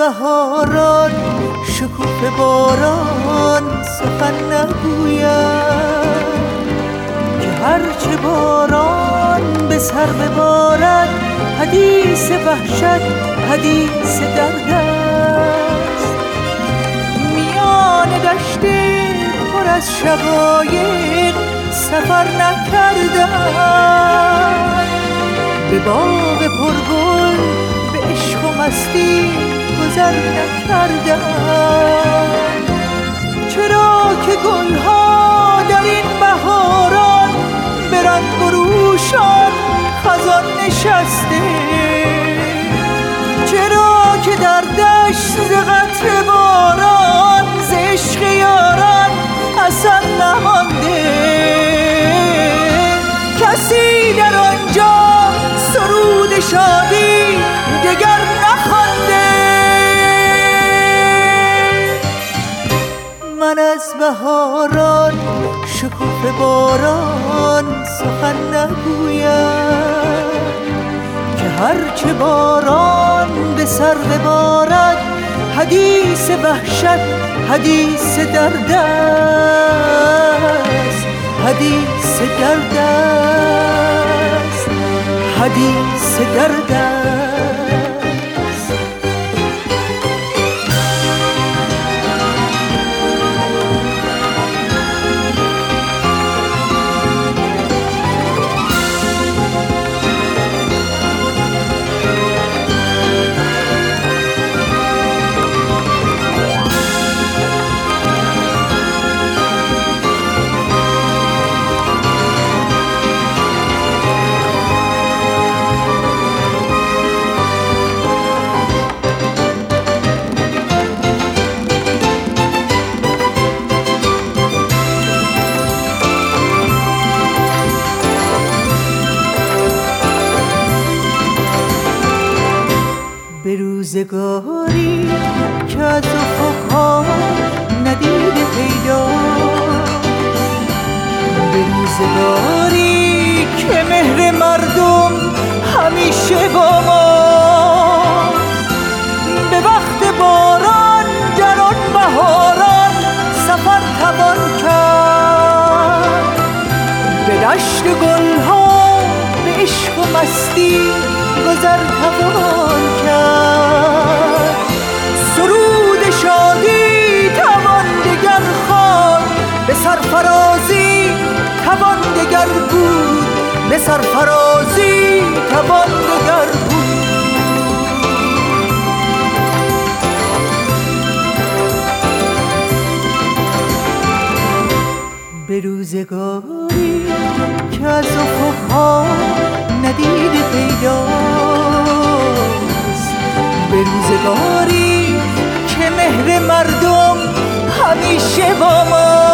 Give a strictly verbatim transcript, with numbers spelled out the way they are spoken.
بهاران شکوفه باران سخن نگوید که هرچه باران به سر ببارد حدیث وحشت حدیث درد است. میان دشت پر از شقایق سفر نکردم، به باغ پرگل به عشق و مستی گذر نکردم. چرا که گلها در این بهاران به رنگ و روشان خزان نشسته؟ چرا که در دشت ز قطره باران ز عشق یاران اثر نمانده؟ کسی در آنجا سرود شادی دگر نخوانده؟ من از بهاران شکوفه باران سخن نگویم که هرچه باران به سر ببارد حدیث وحشت حدیث درد است. حدیث درد است. حدیث درد است. به روزگاری که از افقها ندید پیداست، به روزگاری که مهر مردم همیشه با ماست، به وقت باران در آن بهاران سفر توان کرد، به دشت گلها به عشق و مستی گذر توان کرد. سرود شادی توان دگر خواند، به سرفرازی توان دگر بود، به سرفرازی توان دگر بود. به روزگاری که از افقها ندید پیداست، به روزگاری که مهر مردم همیشه با ما